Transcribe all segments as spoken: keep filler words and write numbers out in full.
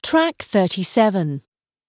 Track thirty-seven.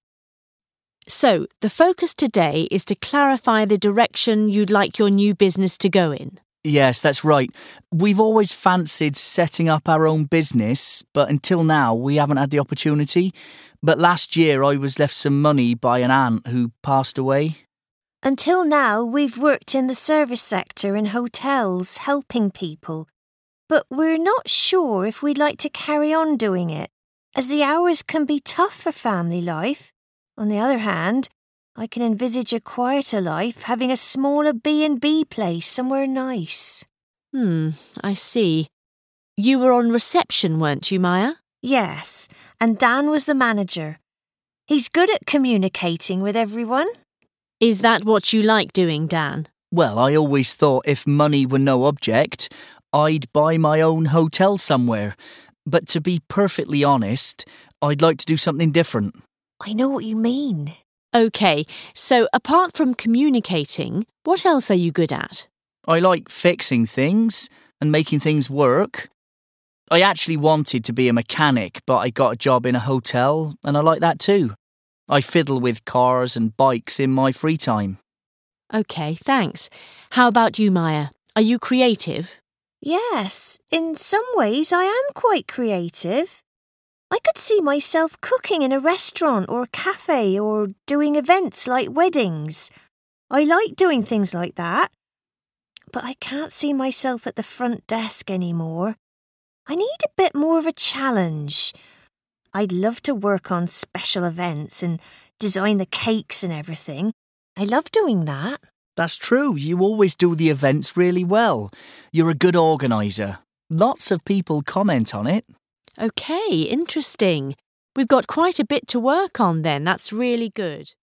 So, the focus today is to clarify the direction you'd like your new business to go in. Yes, that's right. We've always fancied setting up our own business, but until now we haven't had the opportunity. But last year I was left some money by an aunt who passed away. Until now we've worked in the service sector in hotels, helping people. But we're not sure if we'd like to carry on doing it, as the hours can be tough for family life. On the other hand, I can envisage a quieter life, having a smaller B and B place somewhere nice. Hmm, I see. You were on reception, weren't you, Maya? Yes, and Dan was the manager. He's good at communicating with everyone. Is that what you like doing, Dan? Well, I always thought if money were no object, I'd buy my own hotel somewhere. But to be perfectly honest, I'd like to do something different. I know what you mean. OK, so apart from communicating, what else are you good at? I like fixing things and making things work. I actually wanted to be a mechanic, but I got a job in a hotel and I like that too. I fiddle with cars and bikes in my free time. OK, thanks. How about you, Maya? Are you creative? Yes, in some ways I am quite creative. I could see myself cooking in a restaurant or a cafe or doing events like weddings. I like doing things like that. But I can't see myself at the front desk anymore. I need a bit more of a challenge. I'd love to work on special events and design the cakes and everything. I love doing that. That's true. You always do the events really well. You're a good organiser. Lots of people comment on it. OK, interesting. We've got quite a bit to work on then. That's really good.